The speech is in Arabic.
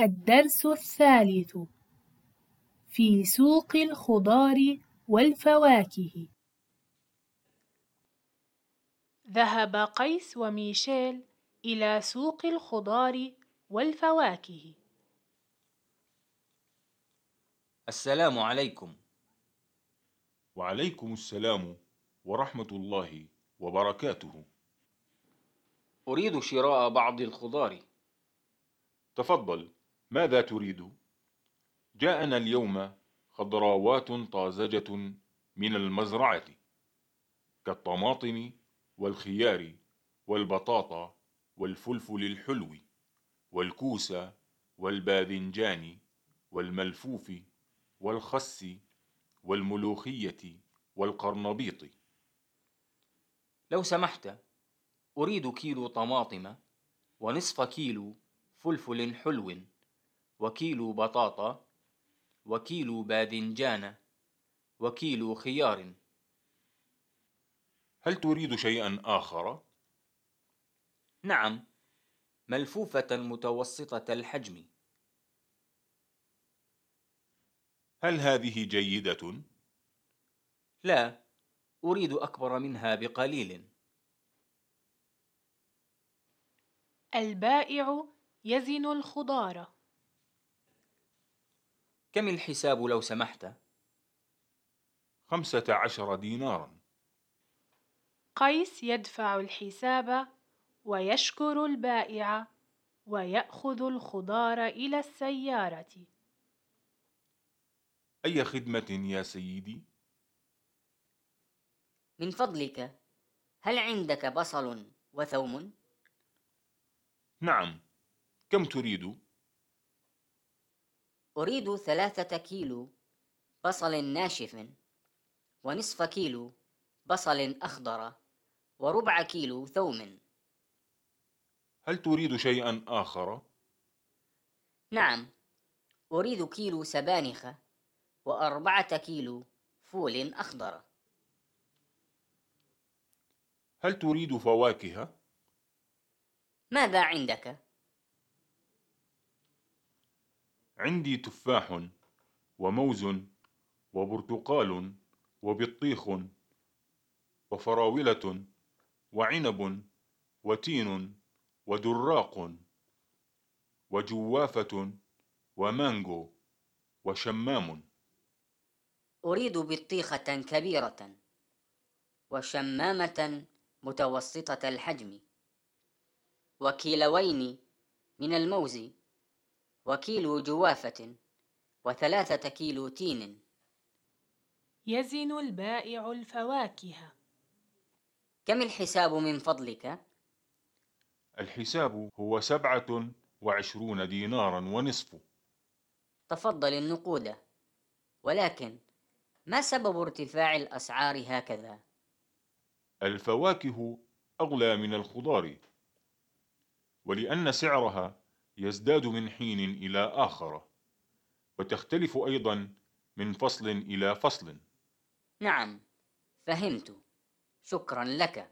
الدرس الثالث في سوق الخضار والفواكه. ذهب قيس وميشيل إلى سوق الخضار والفواكه. السلام عليكم. وعليكم السلام ورحمة الله وبركاته. أريد شراء بعض الخضار. تفضل، ماذا تريد؟ جاءنا اليوم خضراوات طازجة من المزرعة كالطماطم والخيار والبطاطا والفلفل الحلو والكوس والباذنجان والملفوف والخس والملوخية والقرنبيط. لو سمحت، أريد كيلو طماطم ونصف كيلو فلفل حلو وكيلو بطاطا وكيلو باذنجان وكيلو خيار. هل تريد شيئا آخر؟ نعم، ملفوفة متوسطة الحجم. هل هذه جيدة؟ لا، أريد أكبر منها بقليل. البائع يزن الخضار. كم الحساب لو سمحت؟ 15 دينارا. قيس يدفع الحساب ويشكر البائع ويأخذ الخضار إلى السيارة. أي خدمة يا سيدي؟ من فضلك، هل عندك بصل وثوم؟ نعم، كم تريد؟ أريد 3 كيلو بصل ناشف ونصف كيلو بصل أخضر وربع كيلو ثوم. هل تريد شيئا آخر؟ نعم، أريد كيلو سبانخ و4 كيلو فول أخضر. هل تريد فواكه؟ ماذا عندك؟ عندي تفاح وموز وبرتقال وبطيخ وفراولة وعنب وتين ودراق وجوافة ومانجو وشمام. أريد بطيخة كبيرة وشمامة متوسطة الحجم وكيلوين من الموز وكيلو جوافة و3 كيلو تين. يزن البائع الفواكه. كم الحساب من فضلك؟ الحساب هو 27 دينارا ونصف. تفضل النقود، ولكن ما سبب ارتفاع الأسعار هكذا؟ الفواكه أغلى من الخضار، ولأن سعرها يزداد من حين إلى آخر، وتختلف أيضا من فصل إلى فصل. نعم، فهمت. شكرا لك.